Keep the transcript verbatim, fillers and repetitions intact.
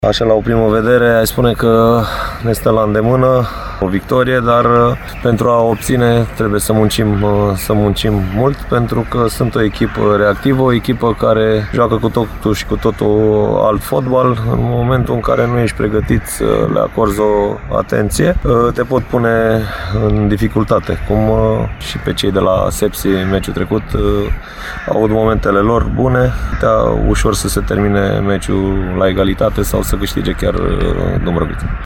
Așa, la o primă vedere, ai spune că ne stă la îndemână o victorie, dar pentru a obține trebuie să muncim, să muncim mult, pentru că sunt o echipă reactivă, o echipă care joacă cu totul și cu totul alt fotbal. În momentul în care nu ești pregătit să le acorzi o atenție, te pot pune în dificultate, cum și pe cei de la Sepsi meciul trecut au avut momentele lor bune, putea ușor să se termine meciul la egalitate sau să câștige chiar Dâmbrăvița.